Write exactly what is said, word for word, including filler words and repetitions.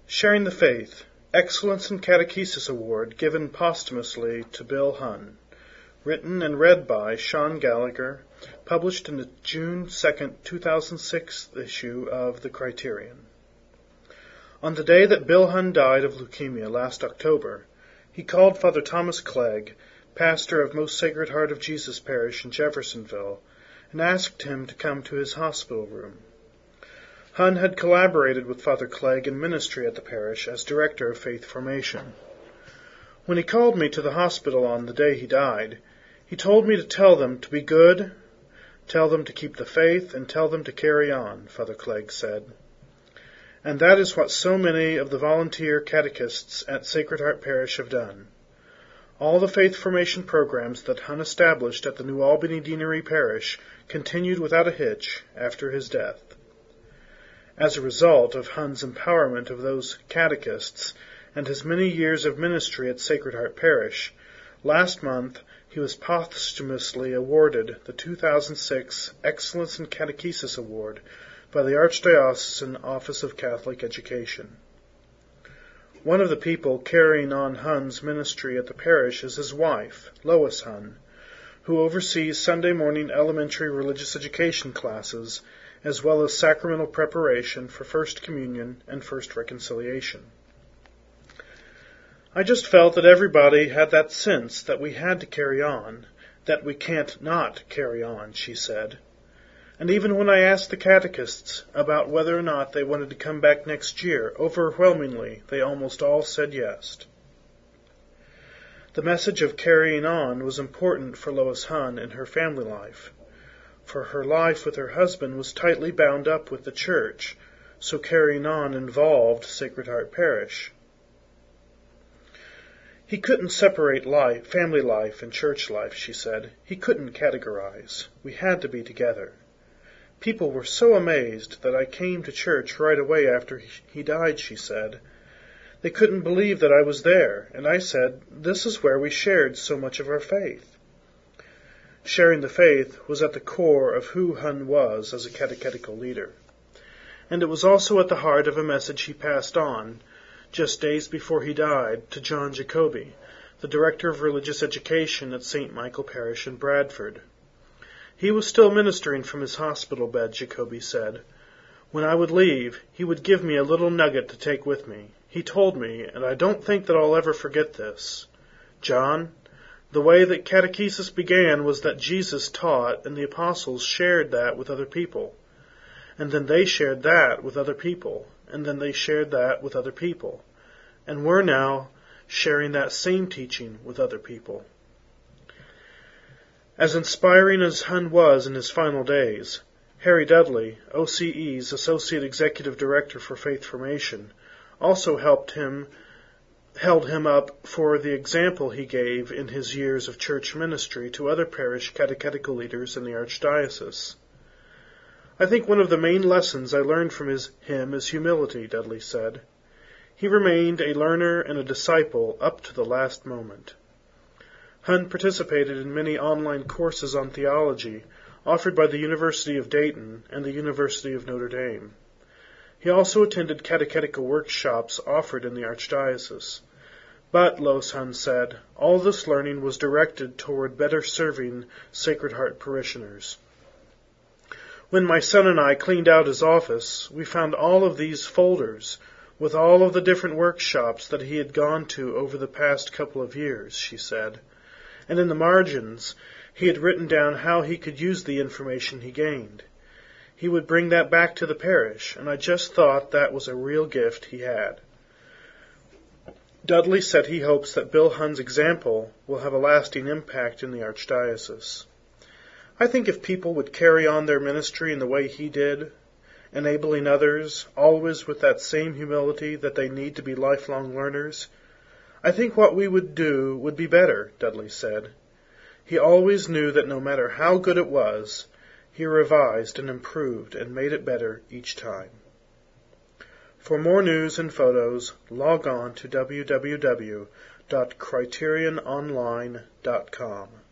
Sharing the Faith, Excellence in Catechesis Award given posthumously to Bill Hunn. Written and read by Sean Gallagher, published in the June second, two thousand six issue of The Criterion. On the day that Bill Hunn died of leukemia last October, he called Father Thomas Clegg, pastor of Most Sacred Heart of Jesus Parish in Jeffersonville, and asked him to come to his hospital room. Hunn had collaborated with Father Clegg in ministry at the parish as director of faith formation. When he called me to the hospital on the day he died, he told me to tell them to be good, tell them to keep the faith, and tell them to carry on, Father Clegg said. And that is what so many of the volunteer catechists at Sacred Heart Parish have done. All the faith formation programs that Hunn established at the New Albany Deanery Parish continued without a hitch after his death. As a result of Hunn's empowerment of those catechists and his many years of ministry at Sacred Heart Parish, last month he was posthumously awarded the two thousand six Excellence in Catechesis Award by the Archdiocesan Office of Catholic Education. One of the people carrying on Hunn's ministry at the parish is his wife, Lois Hunn, who oversees Sunday morning elementary religious education classes as well as sacramental preparation for First Communion and First Reconciliation. I just felt that everybody had that sense that we had to carry on, that we can't not carry on, she said. And even when I asked the catechists about whether or not they wanted to come back next year, overwhelmingly they almost all said yes. The message of carrying on was important for Lois Hunn in her family life, for her life with her husband was tightly bound up with the church, so carrying on involved Sacred Heart Parish. He couldn't separate life, family life and church life, she said. He couldn't categorize. We had to be together. People were so amazed that I came to church right away after he died, she said. They couldn't believe that I was there, and I said, this is where we shared so much of our faith. Sharing the faith was at the core of who Hunn was as a catechetical leader. And it was also at the heart of a message he passed on, just days before he died, to John Jacoby, the Director of Religious Education at Saint Michael Parish in Bradford. He was still ministering from his hospital bed, Jacoby said. When I would leave, he would give me a little nugget to take with me. He told me, and I don't think that I'll ever forget this, John, the way that catechesis began was that Jesus taught and the apostles shared that with other people. And then they shared that with other people. And then they shared that with other people. And we're now sharing that same teaching with other people. As inspiring as Hunn was in his final days, Harry Dudley, O C E's Associate Executive Director for Faith Formation, also helped him held him up for the example he gave in his years of church ministry to other parish catechetical leaders in the Archdiocese. I think one of the main lessons I learned from his, him is humility, Dudley said. He remained a learner and a disciple up to the last moment. Hunn participated in many online courses on theology offered by the University of Dayton and the University of Notre Dame. He also attended catechetical workshops offered in the Archdiocese. But, Lois Hunn said, all this learning was directed toward better serving Sacred Heart parishioners. When my son and I cleaned out his office, we found all of these folders with all of the different workshops that he had gone to over the past couple of years, she said. And in the margins, he had written down how he could use the information he gained. He would bring that back to the parish, and I just thought that was a real gift he had. Dudley said he hopes that Bill Hunn's example will have a lasting impact in the Archdiocese. I think if people would carry on their ministry in the way he did, enabling others, always with that same humility that they need to be lifelong learners, I think what we would do would be better, Dudley said. He always knew that no matter how good it was, he revised and improved and made it better each time. For more news and photos, log on to w w w dot criterion online dot com.